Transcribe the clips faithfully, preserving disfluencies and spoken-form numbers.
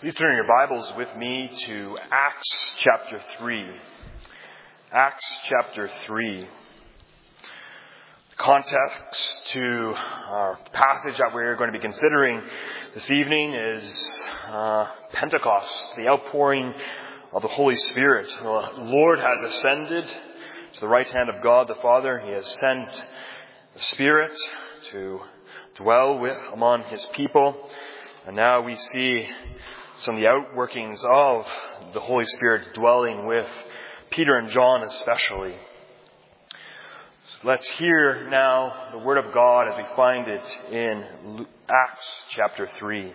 Please turn your Bibles with me to Acts chapter three. Acts chapter three. The context to our passage that we're going to be considering this evening is uh, Pentecost, the outpouring of the Holy Spirit. The Lord has ascended to the right hand of God the Father. He has sent the Spirit to dwell with among His people. And now we see some of the outworkings of the Holy Spirit dwelling with Peter and John especially. So let's hear now the Word of God as we find it in Acts chapter three.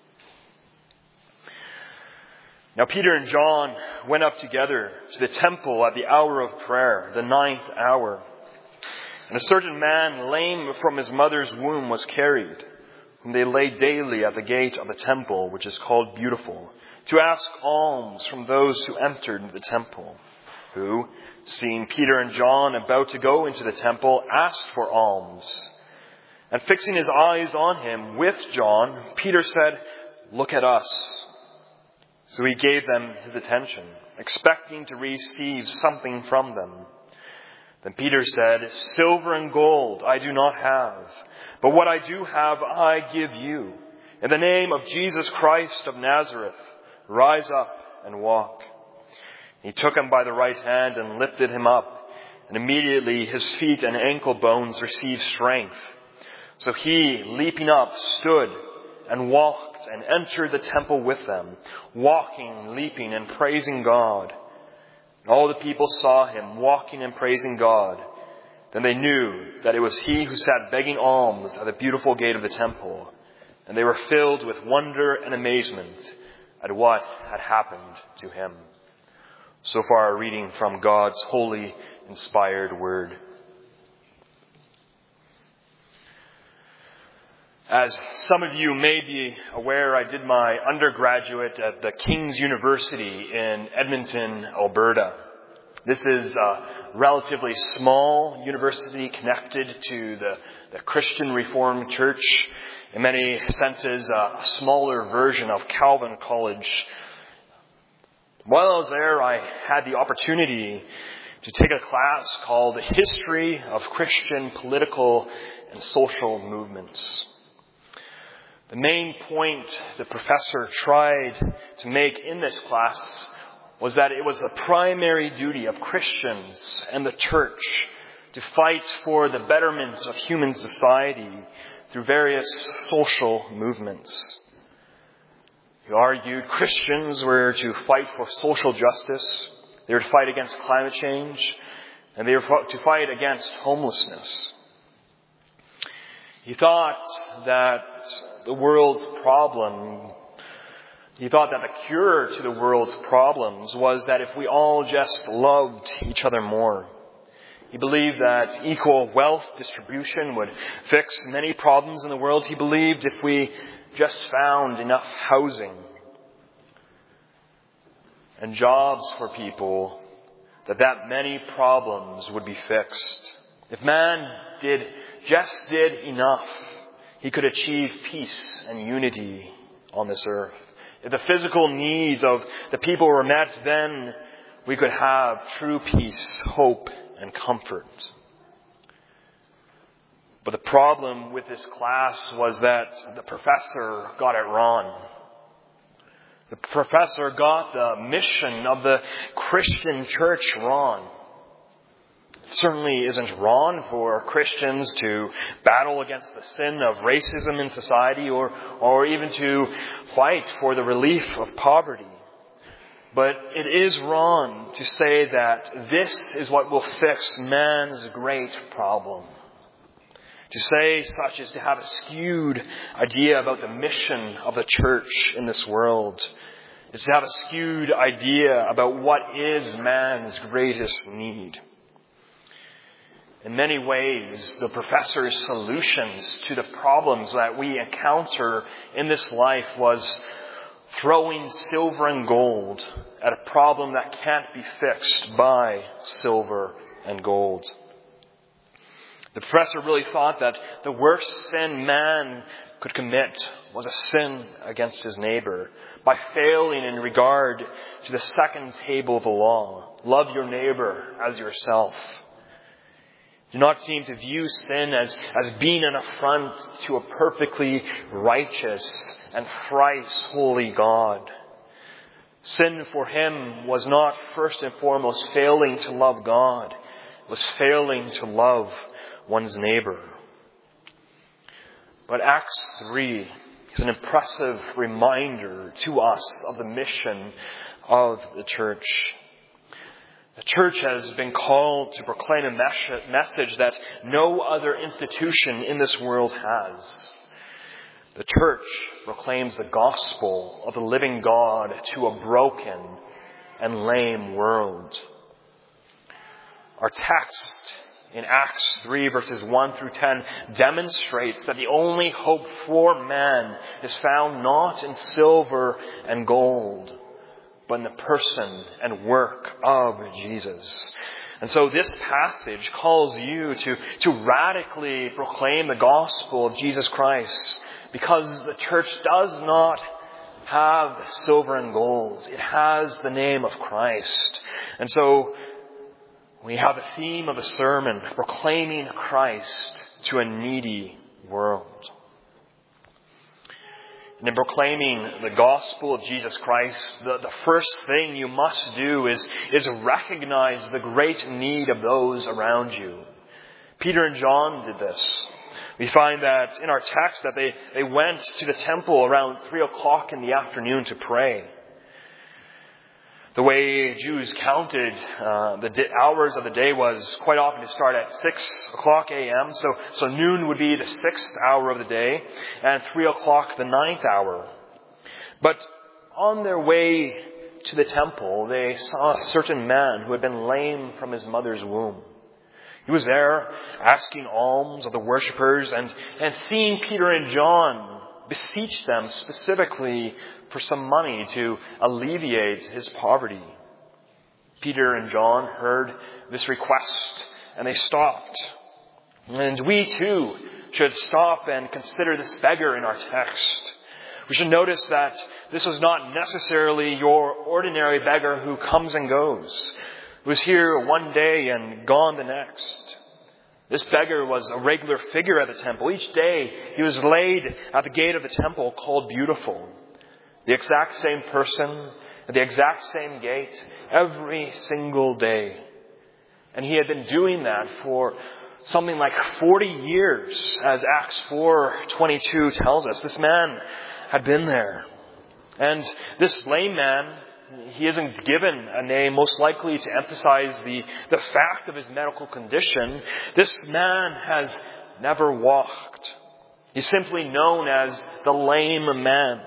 Now Peter and John went up together to the temple at the hour of prayer, the ninth hour. And a certain man, lame from his mother's womb, was carried, whom they laid daily at the gate of the temple, which is called Beautiful, to ask alms from those who entered the temple, who, seeing Peter and John about to go into the temple, asked for alms. And fixing his eyes on him with John, Peter said, "Look at us." So he gave them his attention, expecting to receive something from them. Then Peter said, "Silver and gold I do not have, but what I do have I give you. In the name of Jesus Christ of Nazareth, rise up and walk." He took him by the right hand and lifted him up, and immediately his feet and ankle bones received strength. So he, leaping up, stood and walked and entered the temple with them, walking, leaping, and praising God. All the people saw him walking and praising God. Then they knew that it was he who sat begging alms at the beautiful gate of the temple. And they were filled with wonder and amazement at what had happened to him. So far, a reading from God's holy, inspired word. As some of you may be aware, I did my undergraduate at the King's University in Edmonton, Alberta. This is a relatively small university connected to the, the Christian Reformed Church. In many senses, a smaller version of Calvin College. While I was there, I had the opportunity to take a class called History of Christian Political and Social Movements. The main point the professor tried to make in this class was that it was the primary duty of Christians and the church to fight for the betterment of human society through various social movements. He argued Christians were to fight for social justice, they were to fight against climate change, and they were to fight against homelessness. He thought that the world's problem, he thought that the cure to the world's problems was that if we all just loved each other more. He believed that equal wealth distribution would fix many problems in the world. He believed if we just found enough housing and jobs for people, that that many problems would be fixed. If man did just did enough, he could achieve peace and unity on this earth. If the physical needs of the people were met, then we could have true peace, hope, and comfort. But the problem with this class was that the professor got it wrong. The professor got the mission of the Christian church wrong. It certainly isn't wrong for Christians to battle against the sin of racism in society or, or even to fight for the relief of poverty. But it is wrong to say that this is what will fix man's great problem. To say such is to have a skewed idea about the mission of the church in this world. Is to have a skewed idea about what is man's greatest need. In many ways, the professor's solutions to the problems that we encounter in this life was throwing silver and gold at a problem that can't be fixed by silver and gold. The professor really thought that the worst sin man could commit was a sin against his neighbor by failing in regard to the second table of the law. Love your neighbor as yourself. Do not seem to view sin as, as being an affront to a perfectly righteous and thrice holy God. Sin for him was not first and foremost failing to love God. It was failing to love one's neighbor. But Acts three is an impressive reminder to us of the mission of the church. The church has been called to proclaim a message that no other institution in this world has. The church proclaims the gospel of the living God to a broken and lame world. Our text in Acts three verses one through ten demonstrates that the only hope for man is found not in silver and gold, but in the person and work of Jesus. And so this passage calls you to, to radically proclaim the gospel of Jesus Christ, because the church does not have silver and gold. It has the name of Christ. And so we have the theme of the sermon, proclaiming Christ to a needy world. And in proclaiming the gospel of Jesus Christ, the, the first thing you must do is, is recognize the great need of those around you. Peter and John did this. We find that in our text that they, they went to the temple around three o'clock in the afternoon to pray. The way Jews counted uh, the di- hours of the day was quite often to start at six o'clock a.m. So, so noon would be the sixth hour of the day, and three o'clock the ninth hour. But on their way to the temple, they saw a certain man who had been lame from his mother's womb. He was there asking alms of the worshippers, and, and seeing Peter and John beseech them specifically for some money to alleviate his poverty. Peter and John heard this request, and they stopped. And we too should stop and consider this beggar in our text. We should notice that this was not necessarily your ordinary beggar who comes and goes, who was here one day and gone the next. This beggar was a regular figure at the temple. Each day he was laid at the gate of the temple called Beautiful. The exact same person at the exact same gate every single day. And he had been doing that for something like forty years, as Acts four twenty-two tells us. This man had been there. And this lame man, he isn't given a name, most likely to emphasize the, the fact of his medical condition. This man has never walked. He's simply known as the lame man.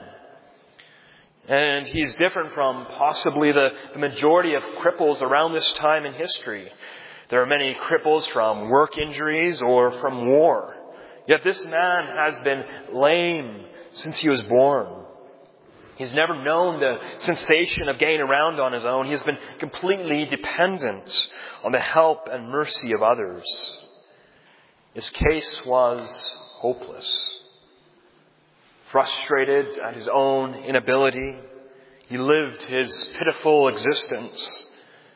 And he's different from possibly the, the majority of cripples around this time in history. There are many cripples from work injuries or from war. Yet this man has been lame since he was born. He's never known the sensation of getting around on his own. He has been completely dependent on the help and mercy of others. His case was hopeless. Frustrated at his own inability, he lived his pitiful existence.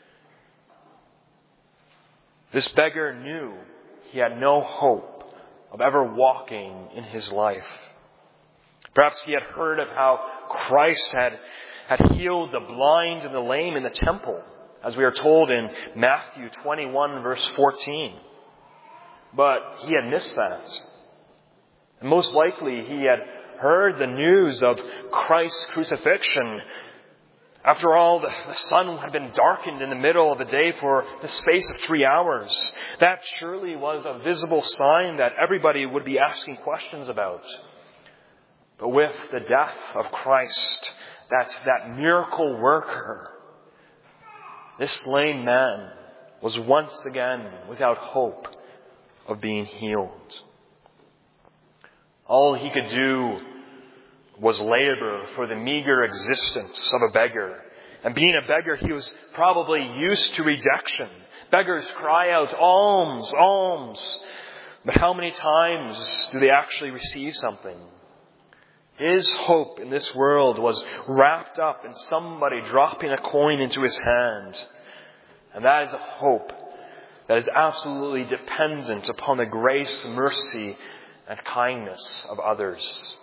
This beggar knew he had no hope of ever walking in his life. Perhaps he had heard of how Christ had, had healed the blind and the lame in the temple, as we are told in Matthew twenty-one, verse fourteen. But he had missed that. And most likely he had heard the news of Christ's crucifixion. After all, the, the sun had been darkened in the middle of the day for the space of three hours. That surely was a visible sign that everybody would be asking questions about. But with the death of Christ, that, that miracle worker, this lame man was once again without hope of being healed. All he could do was labor for the meager existence of a beggar. And being a beggar, he was probably used to rejection. Beggars cry out, alms, alms. But how many times do they actually receive something? His hope in this world was wrapped up in somebody dropping a coin into his hand. And that is a hope that is absolutely dependent upon the grace, mercy, and kindness of others.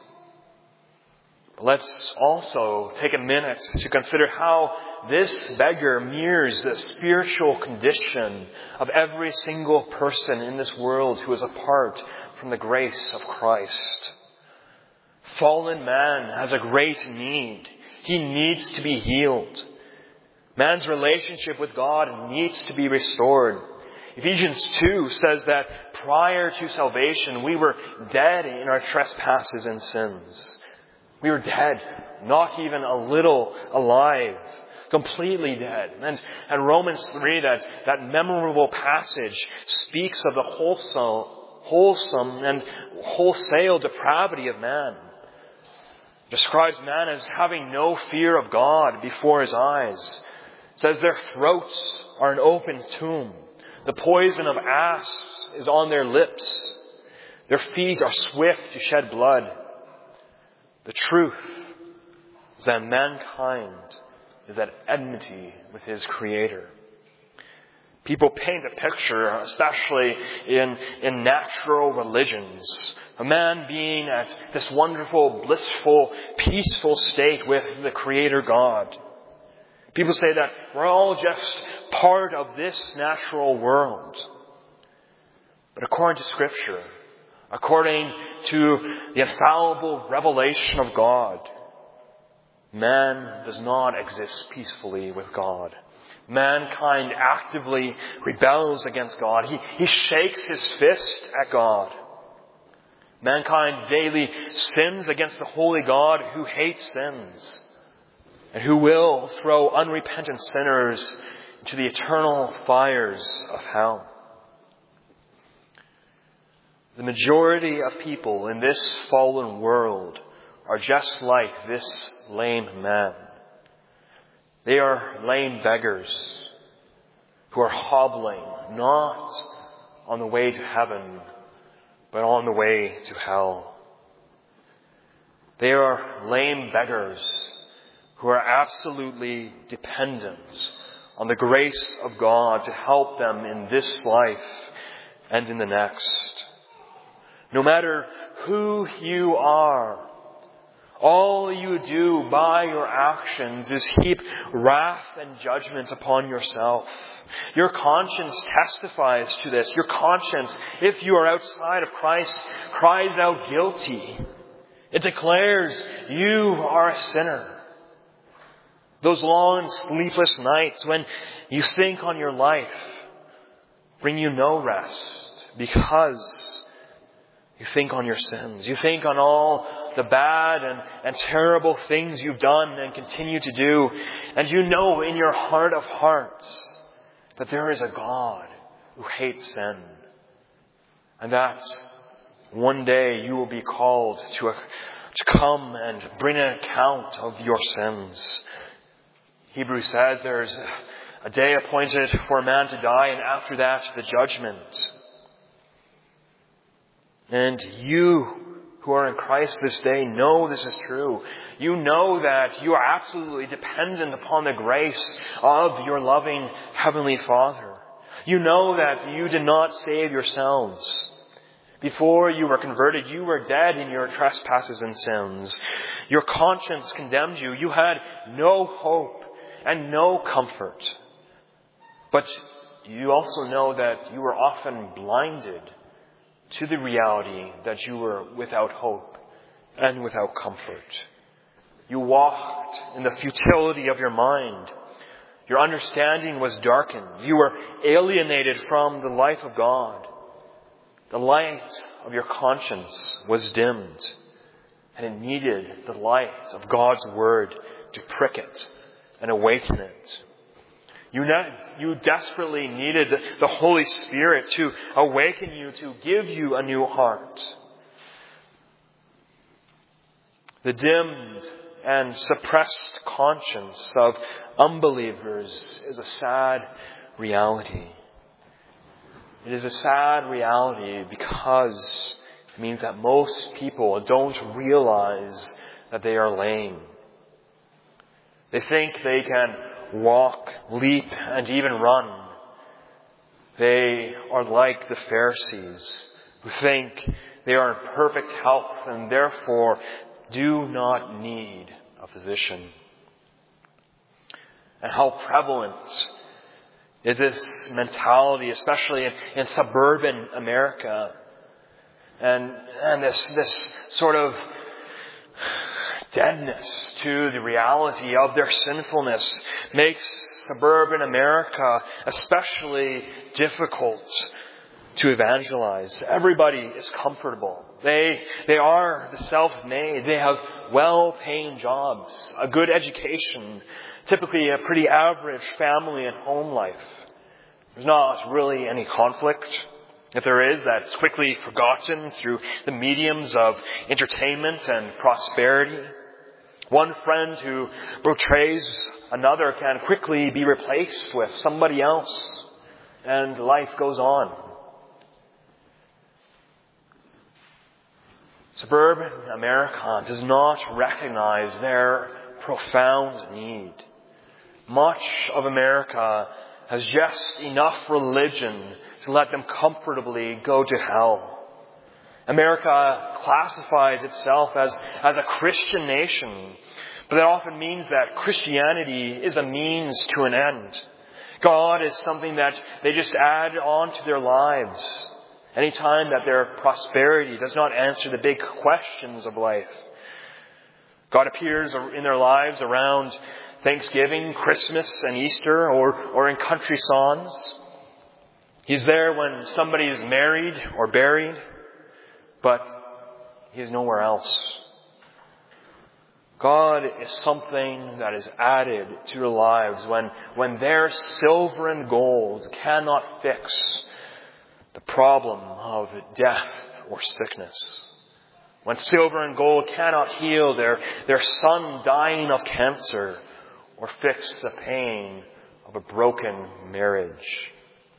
Let's also take a minute to consider how this beggar mirrors the spiritual condition of every single person in this world who is apart from the grace of Christ. Fallen man has a great need. He needs to be healed. Man's relationship with God needs to be restored. Ephesians two says that prior to salvation, we were dead in our trespasses and sins. We were dead, not even a little alive, completely dead. And, and Romans three, that, that memorable passage, speaks of the wholesome, wholesome and wholesale depravity of man. It describes man as having no fear of God before his eyes. It says their throats are an open tomb. The poison of asps is on their lips. Their feet are swift to shed blood. The truth is that mankind is at enmity with his Creator. People paint a picture, especially in, in natural religions, a man being at this wonderful, blissful, peaceful state with the Creator God. People say that we're all just part of this natural world. But according to Scripture, according to the infallible revelation of God, man does not exist peacefully with God. Mankind actively rebels against God. He, he shakes his fist at God. Mankind daily sins against the holy God who hates sins and who will throw unrepentant sinners into the eternal fires of hell. The majority of people in this fallen world are just like this lame man. They are lame beggars who are hobbling not on the way to heaven, but on the way to hell. They are lame beggars who are absolutely dependent on the grace of God to help them in this life and in the next. No matter who you are, all you do by your actions is heap wrath and judgment upon yourself. Your conscience testifies to this. Your conscience, if you are outside of Christ, cries out guilty. It declares you are a sinner. Those long sleepless nights when you think on your life bring you no rest because you think on your sins. You think on all the bad and, and terrible things you've done and continue to do. And you know in your heart of hearts that there is a God who hates sin. And that one day you will be called to, a, to come and bring an account of your sins. Hebrews says there's a day appointed for a man to die, and after that the judgment. And you who are in Christ this day know this is true. You know that you are absolutely dependent upon the grace of your loving Heavenly Father. You know that you did not save yourselves. Before you were converted, you were dead in your trespasses and sins. Your conscience condemned you. You had no hope and no comfort. But you also know that you were often blinded to the reality that you were without hope and without comfort. You walked in the futility of your mind. Your understanding was darkened. You were alienated from the life of God. The light of your conscience was dimmed, and it needed the light of God's Word to prick it and awaken it. You, ne- you desperately needed the Holy Spirit to awaken you, to give you a new heart. The dimmed and suppressed conscience of unbelievers is a sad reality. It is a sad reality because it means that most people don't realize that they are lame. They think they can walk, leap, and even run. They are like the Pharisees who think they are in perfect health and therefore do not need a physician. And how prevalent is this mentality, especially in, in suburban America? And, and this, this sort of deadness to the reality of their sinfulness makes suburban America especially difficult to evangelize. Everybody is comfortable. They, they are the self-made. They have well-paying jobs, a good education, typically a pretty average family and home life. There's not really any conflict. If there is, that's quickly forgotten through the mediums of entertainment and prosperity. One friend who betrays another can quickly be replaced with somebody else, and life goes on. Suburban America does not recognize their profound need. Much of America has just enough religion to let them comfortably go to hell. America classifies itself as, as a Christian nation, but that often means that Christianity is a means to an end. God is something that they just add on to their lives anytime that their prosperity does not answer the big questions of life. God appears in their lives around Thanksgiving, Christmas, and Easter, or, or in country songs. He's there when somebody is married or buried, but He is nowhere else. God is something that is added to their lives when, when their silver and gold cannot fix the problem of death or sickness. When silver and gold cannot heal their, their son dying of cancer or fix the pain of a broken marriage.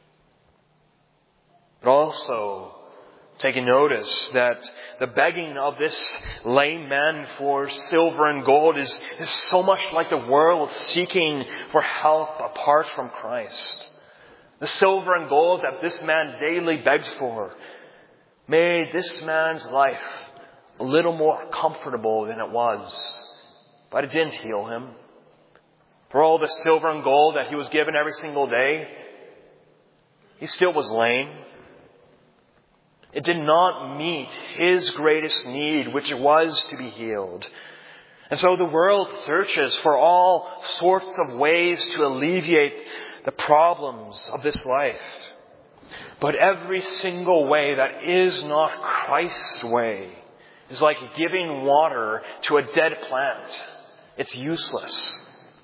But also, taking notice that the begging of this lame man for silver and gold is, is so much like the world seeking for help apart from Christ. The silver and gold that this man daily begged for made this man's life a little more comfortable than it was. But it didn't heal him. For all the silver and gold that he was given every single day, he still was lame. It did not meet his greatest need, which was to be healed. And so the world searches for all sorts of ways to alleviate the problems of this life. But every single way that is not Christ's way is like giving water to a dead plant. It's useless.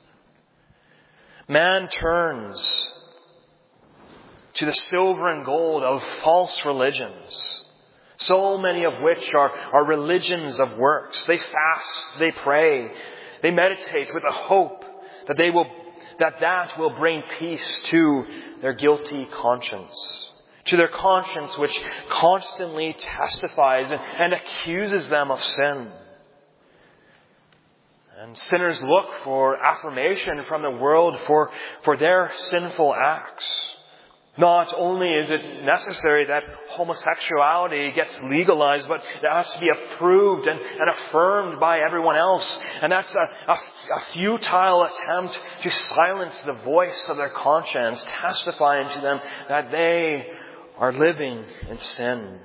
Man turns to the silver and gold of false religions, so many of which are, are religions of works. They fast, they pray, they meditate with a hope that they will that that will bring peace to their guilty conscience, to their conscience which constantly testifies and, and accuses them of sin. And sinners look for affirmation from the world for, for their sinful acts. Not only is it necessary that homosexuality gets legalized, but it has to be approved and, and affirmed by everyone else. And that's a, a, a futile attempt to silence the voice of their conscience, testifying to them that they are living in sin.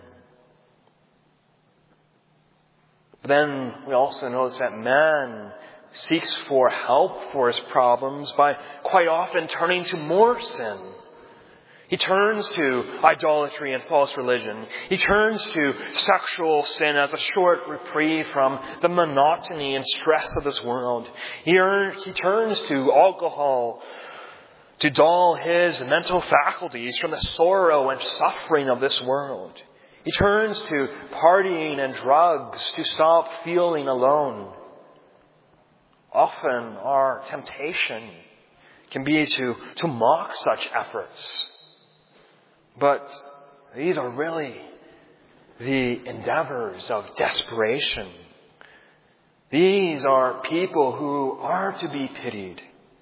But then we also notice that man seeks for help for his problems by quite often turning to more sin. He turns to idolatry and false religion. He turns to sexual sin as a short reprieve from the monotony and stress of this world. He, earn, he turns to alcohol to dull his mental faculties from the sorrow and suffering of this world. He turns to partying and drugs to stop feeling alone. Often our temptation can be to, to mock such efforts. But these are really the endeavors of desperation. These are people who are to be pitied.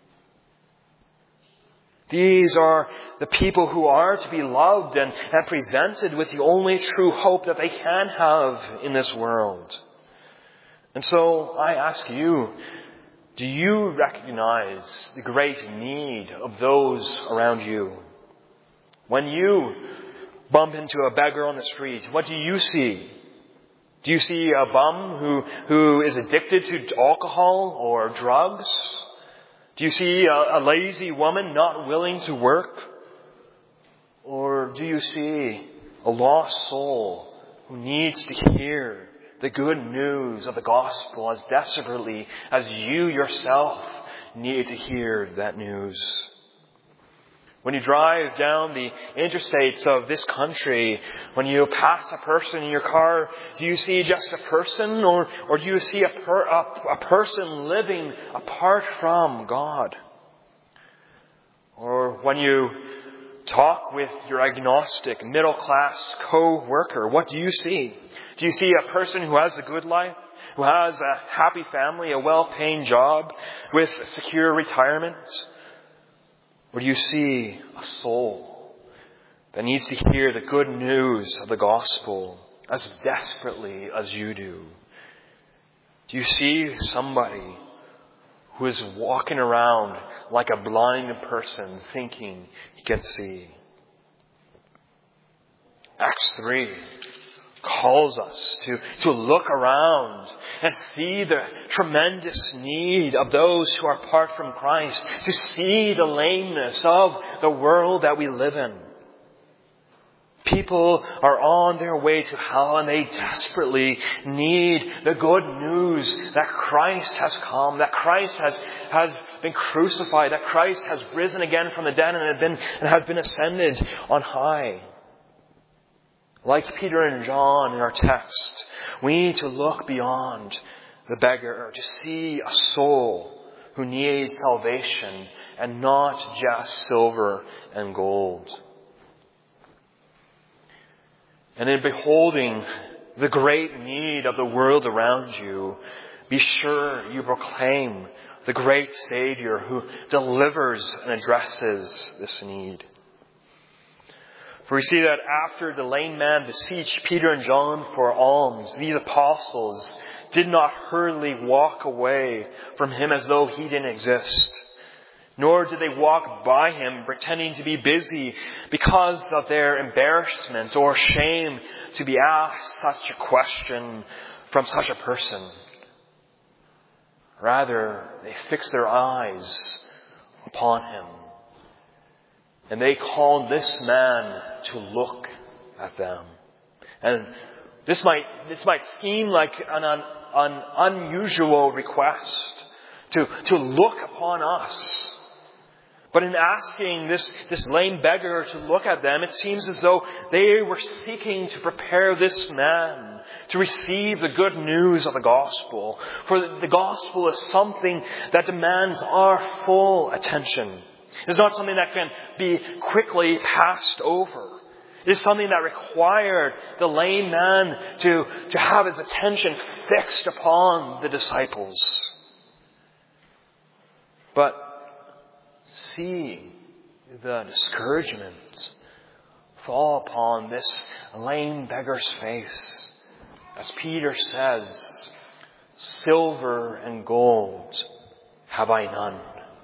These are the people who are to be loved and, and presented with the only true hope that they can have in this world. And so I ask you, do you recognize the great need of those around you? When you bump into a beggar on the street, what do you see? Do you see a bum who, who is addicted to alcohol or drugs? Do you see a, a lazy woman not willing to work? Or do you see a lost soul who needs to hear the good news of the gospel as desperately as you yourself need to hear that news? When you drive down the interstates of this country, when you pass a person in your car, do you see just a person, or, or do you see a, per, a, a person living apart from God? Or when you talk with your agnostic, middle-class co-worker, what do you see? Do you see a person who has a good life, who has a happy family, a well-paying job, with a secure retirement? Or do you see a soul that needs to hear the good news of the gospel as desperately as you do? Do you see somebody who is walking around like a blind person thinking he can see? Acts three calls us to, to look around and see the tremendous need of those who are apart from Christ, to see the lameness of the world that we live in. People are on their way to hell and they desperately need the good news that Christ has come, that Christ has, has been crucified, that Christ has risen again from the dead and, had been, and has been ascended on high. Like Peter and John in our text, we need to look beyond the beggar to see a soul who needs salvation and not just silver and gold. And in beholding the great need of the world around you, be sure you proclaim the great Savior who delivers and addresses this need. For we see that after the lame man beseeched Peter and John for alms, these apostles did not hurriedly walk away from him as though he didn't exist. Nor did they walk by him pretending to be busy because of their embarrassment or shame to be asked such a question from such a person. Rather, they fixed their eyes upon him. And they called this man to look at them. And this might this might seem like an, an, an unusual request to, to look upon us. But in asking this, this lame beggar to look at them, it seems as though they were seeking to prepare this man to receive the good news of the gospel. For the gospel is something that demands our full attention. It's not something that can be quickly passed over. It is something that required the lame man to, to have his attention fixed upon the disciples. But see the discouragement fall upon this lame beggar's face. As Peter says, "Silver and gold have I none."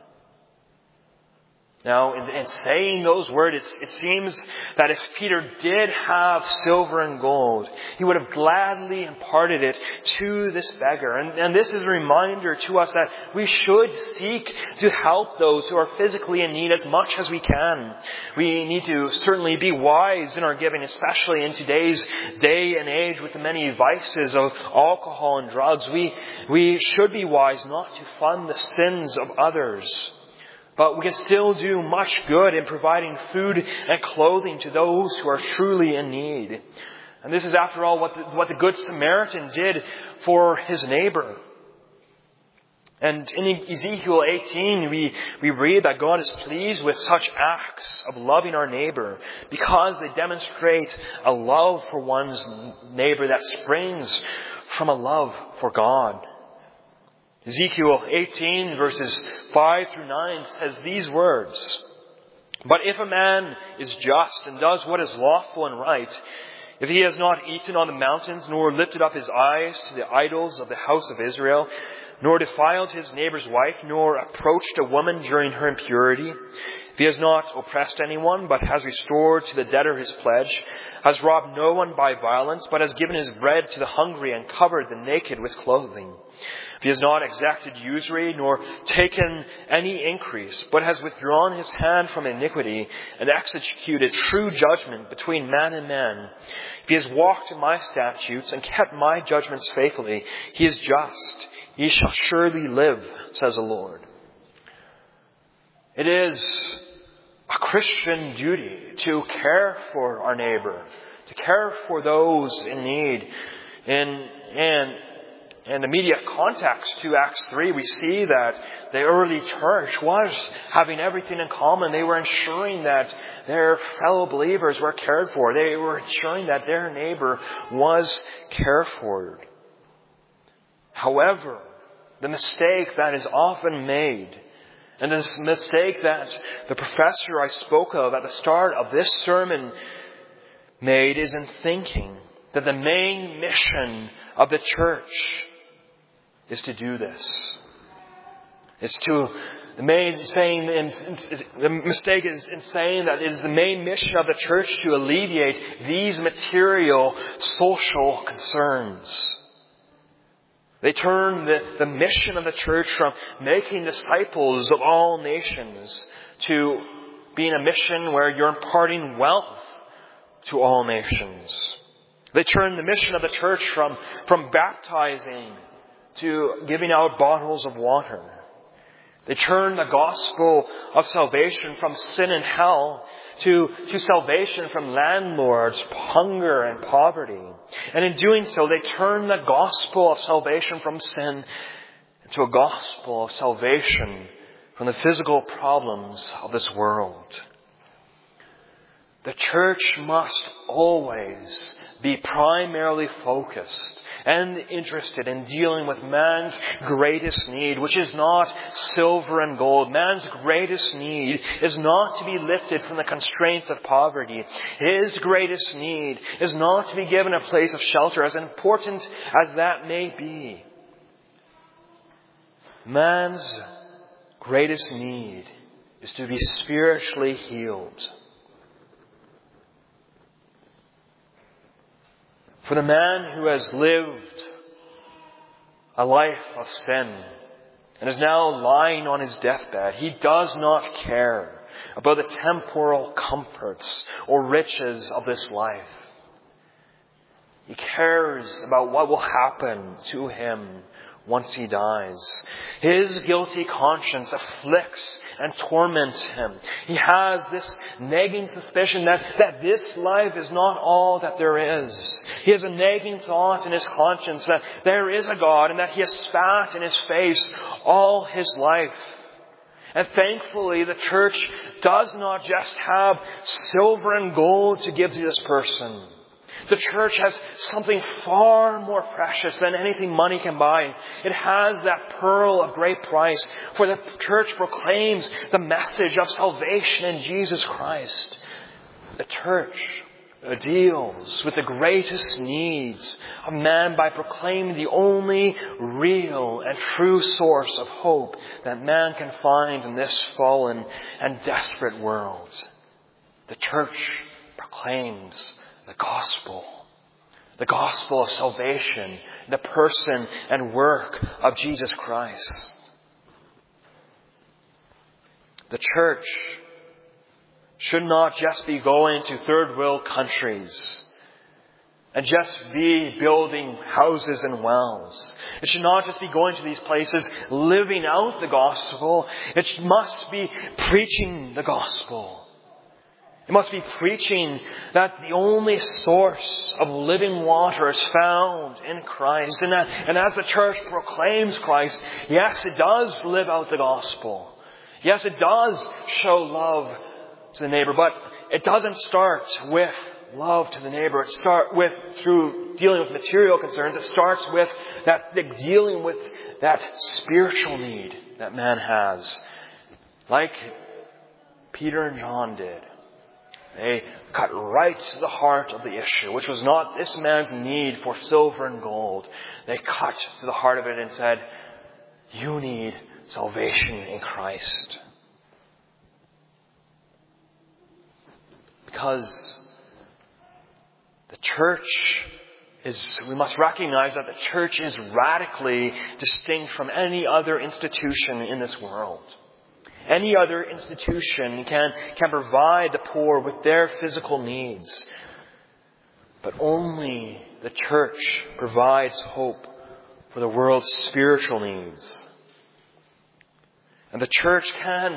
Now, in, in saying those words, it, it seems that if Peter did have silver and gold, he would have gladly imparted it to this beggar. And, and this is a reminder to us that we should seek to help those who are physically in need as much as we can. We need to certainly be wise in our giving, especially in today's day and age with the many vices of alcohol and drugs. We, we should be wise not to fund the sins of others. But we can still do much good in providing food and clothing to those who are truly in need. And this is, after all, what the, what the Good Samaritan did for his neighbor. And in Ezekiel eighteen, we, we read that God is pleased with such acts of loving our neighbor because they demonstrate a love for one's neighbor that springs from a love for God. Ezekiel eighteen verses five through nine says these words, "But if a man is just and does what is lawful and right, if he has not eaten on the mountains, nor lifted up his eyes to the idols of the house of Israel, nor defiled his neighbor's wife, nor approached a woman during her impurity, if he has not oppressed anyone, but has restored to the debtor his pledge, has robbed no one by violence, but has given his bread to the hungry and covered the naked with clothing, if he has not exacted usury, nor taken any increase, but has withdrawn his hand from iniquity and executed true judgment between man and man, if he has walked in my statutes and kept my judgments faithfully, he is just. He shall surely live, says the Lord." It is a Christian duty to care for our neighbor, to care for those in need. In, in, in the immediate context to Acts three, we see that the early church was having everything in common. They were ensuring that their fellow believers were cared for. They were ensuring that their neighbor was cared for. However, the mistake that is often made, and this mistake that the professor I spoke of at the start of this sermon made, is in thinking that the main mission of the church is to do this. It's to, the main saying, the mistake is in saying that it is the main mission of the church to alleviate these material social concerns. They turn the, the mission of the church from making disciples of all nations to being a mission where you're imparting wealth to all nations. They turn the mission of the church from, from baptizing to giving out bottles of water. They turn the gospel of salvation from sin and hell to, to salvation from landlords, hunger, and poverty. And in doing so, they turn the gospel of salvation from sin to a gospel of salvation from the physical problems of this world. The church must always be primarily focused and interested in dealing with man's greatest need, which is not silver and gold. Man's greatest need is not to be lifted from the constraints of poverty. His greatest need is not to be given a place of shelter, as important as that may be. Man's greatest need is to be spiritually healed. For the man who has lived a life of sin and is now lying on his deathbed, he does not care about the temporal comforts or riches of this life. He cares about what will happen to him once he dies. His guilty conscience afflicts and torments him. He has this nagging suspicion that, that this life is not all that there is. He has a nagging thought in his conscience that there is a God and that he has spat in his face all his life. And thankfully, the church does not just have silver and gold to give to this person. The church has something far more precious than anything money can buy. It has that pearl of great price. For the church proclaims the message of salvation in Jesus Christ. The church deals with the greatest needs of man by proclaiming the only real and true source of hope that man can find in this fallen and desperate world. The church proclaims the gospel. The gospel of salvation, the person and work of Jesus Christ. The church should not just be going to third world countries and just be building houses and wells. It should not just be going to these places living out the gospel. It must be preaching the gospel. It must be preaching that the only source of living water is found in Christ. And, that, and as the church proclaims Christ, yes, it does live out the gospel. Yes, it does show love to the neighbor, but it doesn't start with love to the neighbor. It starts with, through dealing with material concerns, it starts with that dealing with that spiritual need that man has. Like Peter and John did. They cut right to the heart of the issue, which was not this man's need for silver and gold. They cut to the heart of it and said, you need salvation in Christ. Because the church is, we must recognize that the church is radically distinct from any other institution in this world. Any other institution can, can provide the poor with their physical needs. But only the church provides hope for the world's spiritual needs. And the church can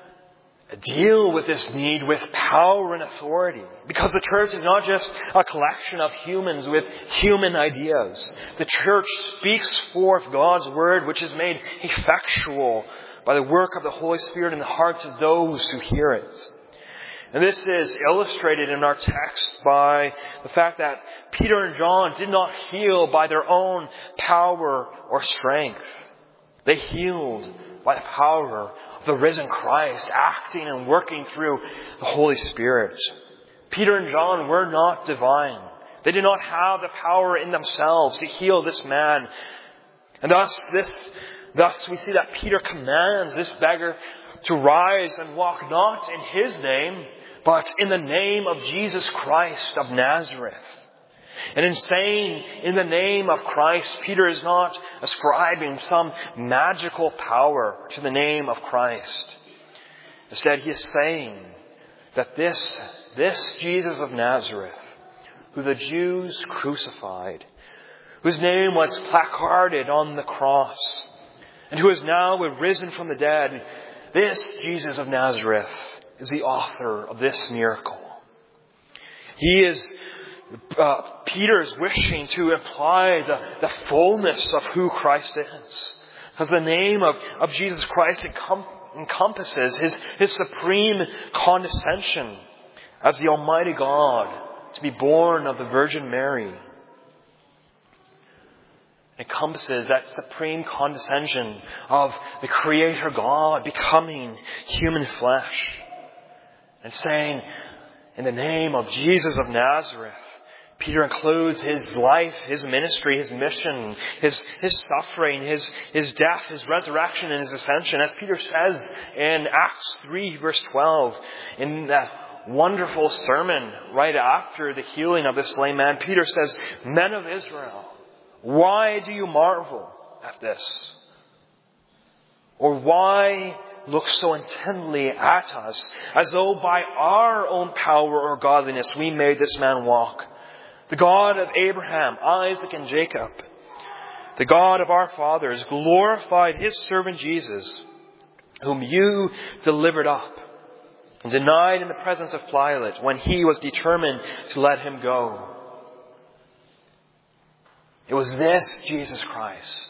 deal with this need with power and authority. Because the church is not just a collection of humans with human ideas. The church speaks forth God's word, which is made effectual by the work of the Holy Spirit in the hearts of those who hear it. And this is illustrated in our text by the fact that Peter and John did not heal by their own power or strength. They healed by the power of the risen Christ, acting and working through the Holy Spirit. Peter and John were not divine. They did not have the power in themselves to heal this man. And thus, this Thus, we see that Peter commands this beggar to rise and walk not in his name, but in the name of Jesus Christ of Nazareth. And in saying, in the name of Christ, Peter is not ascribing some magical power to the name of Christ. Instead, he is saying that this, this Jesus of Nazareth, who the Jews crucified, whose name was placarded on the cross, and who is now risen from the dead, this Jesus of Nazareth is the author of this miracle. He is, uh, Peter is wishing to imply the, the fullness of who Christ is. Because the name of, of Jesus Christ encom- encompasses his, his supreme condescension as the Almighty God to be born of the Virgin Mary. Encompasses that supreme condescension of the Creator God becoming human flesh. And saying, in the name of Jesus of Nazareth, Peter includes his life, his ministry, his mission, his, his suffering, his, his death, his resurrection, and his ascension. As Peter says in Acts three, verse twelve, in that wonderful sermon right after the healing of this lame man, Peter says, "Men of Israel, why do you marvel at this? Or why look so intently at us, as though by our own power or godliness we made this man walk? The God of Abraham, Isaac, and Jacob, the God of our fathers, glorified his servant Jesus, whom you delivered up and denied in the presence of Pilate when he was determined to let him go." It was this Jesus Christ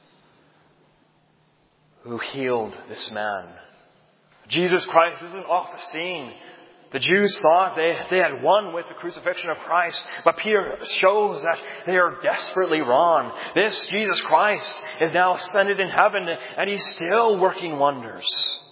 who healed this man. Jesus Christ isn't off the scene. The Jews thought they, they had won with the crucifixion of Christ, but Peter shows that they are desperately wrong. This Jesus Christ is now ascended in heaven, and he's still working wonders.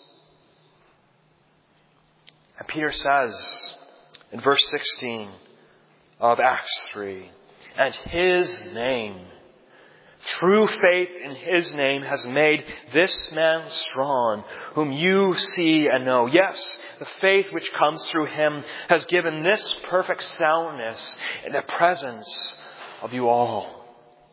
And Peter says in verse sixteen of Acts three, "And his name, true faith in his name, has made this man strong, whom you see and know. Yes, the faith which comes through him has given this perfect soundness in the presence of you all."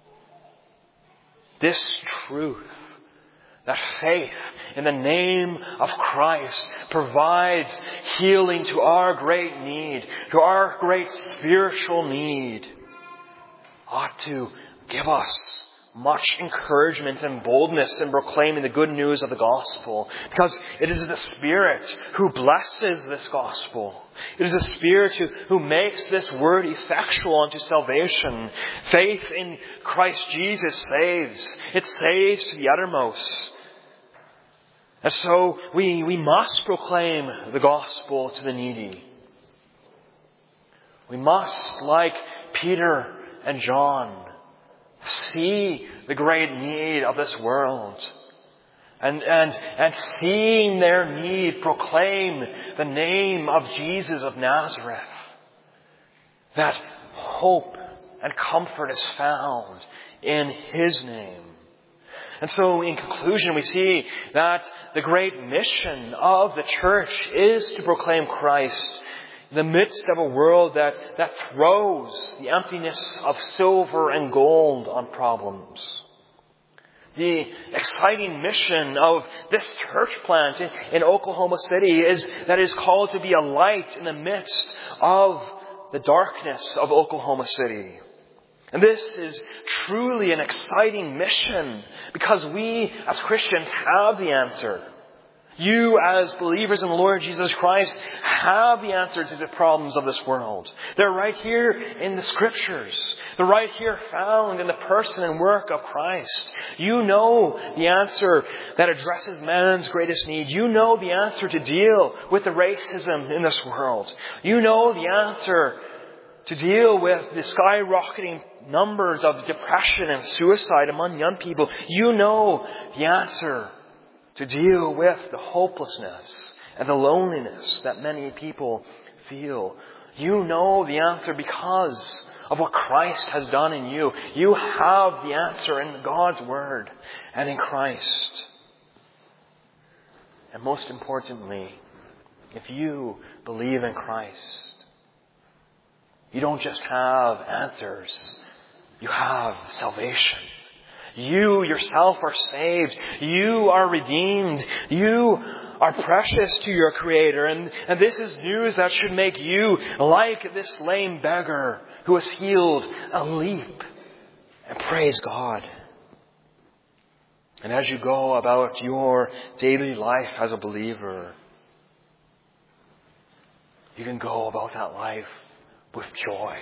This truth, that faith in the name of Christ provides healing to our great need, to our great spiritual need, ought to give us much encouragement and boldness in proclaiming the good news of the gospel, because it is the Spirit who blesses this gospel. It is the Spirit who, who makes this word effectual unto salvation. Faith in Christ Jesus saves. It saves to the uttermost. And so we, we must proclaim the gospel to the needy. We must, like Peter and John, see the great need of this world. And, and, and seeing their need, proclaim the name of Jesus of Nazareth. That hope and comfort is found in His name. And so in conclusion, we see that the great mission of the church is to proclaim Christ in the midst of a world that, that throws the emptiness of silver and gold on problems. The exciting mission of this church plant in, in Oklahoma City is that it is called to be a light in the midst of the darkness of Oklahoma City. And this is truly an exciting mission because we as Christians have the answer. You as believers in the Lord Jesus Christ have the answer to the problems of this world. They're right here in the Scriptures. They're right here found in the person and work of Christ. You know the answer that addresses man's greatest need. You know the answer to deal with the racism in this world. You know the answer to deal with the skyrocketing numbers of depression and suicide among young people. You know the answer to deal with the hopelessness and the loneliness that many people feel. You know the answer because of what Christ has done in you. You have the answer in God's Word and in Christ. And most importantly, if you believe in Christ, you don't just have answers, you have salvation. You yourself are saved. You are redeemed. You are precious to your Creator. And, and this is news that should make you, like this lame beggar who was healed, a leap and praise God. And as you go about your daily life as a believer, you can go about that life with joy,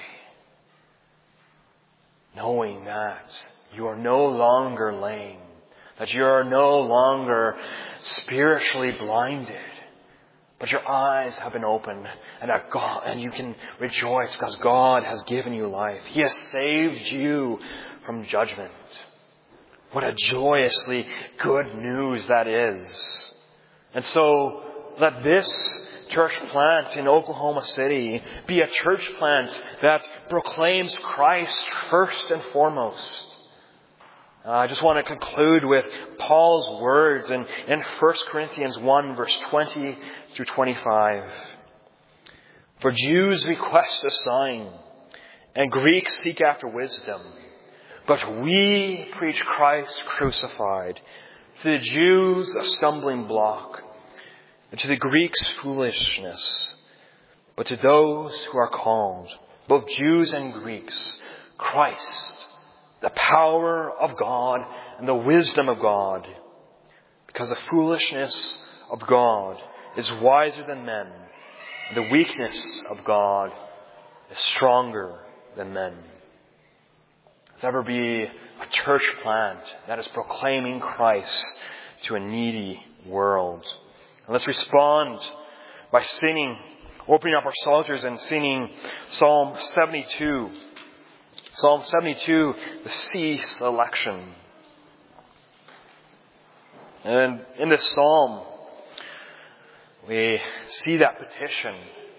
knowing that you are no longer lame, that you are no longer spiritually blinded, but your eyes have been opened, and that God, and you can rejoice because God has given you life. He has saved you from judgment. What a joyously good news that is. And so let this church plant in Oklahoma City be a church plant that proclaims Christ first and foremost. Uh, I just want to conclude with Paul's words in, in First Corinthians one, verse twenty through twenty-five. For Jews request a sign, and Greeks seek after wisdom. But we preach Christ crucified, to the Jews a stumbling block, and to the Greeks foolishness. But to those who are called, both Jews and Greeks, Christ, the power of God and the wisdom of God. Because the foolishness of God is wiser than men, and the weakness of God is stronger than men. Let's ever be a church plant that is proclaiming Christ to a needy world. And let's respond by singing, opening up our psalters and singing Psalm seventy-two. Psalm seventy-two, the C selection. And in this psalm, we see that petition.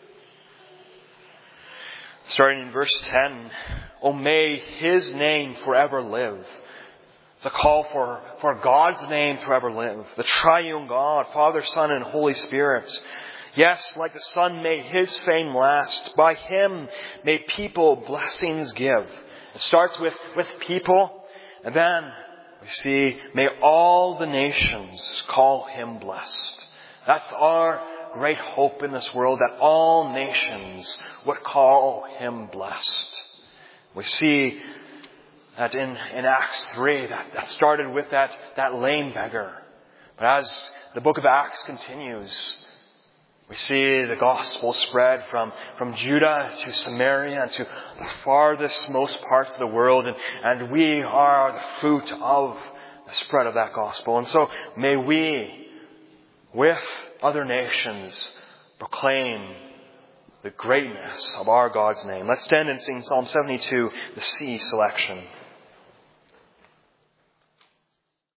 Starting in verse ten, O may His name forever live. It's a call for, for God's name to ever live. The triune God, Father, Son, and Holy Spirit. Yes, like the Son, may His fame last. By Him may people blessings give. It starts with, with people, and then we see, may all the nations call Him blessed. That's our great hope in this world, that all nations would call Him blessed. We see that in, in Acts three, that, that started with that, that lame beggar. But as the book of Acts continues, we see the gospel spread from, from Judah to Samaria and to the farthest most parts of the world. And, and we are the fruit of the spread of that gospel. And so may we, with other nations, proclaim the greatness of our God's name. Let's stand and sing Psalm seventy-two, the C selection.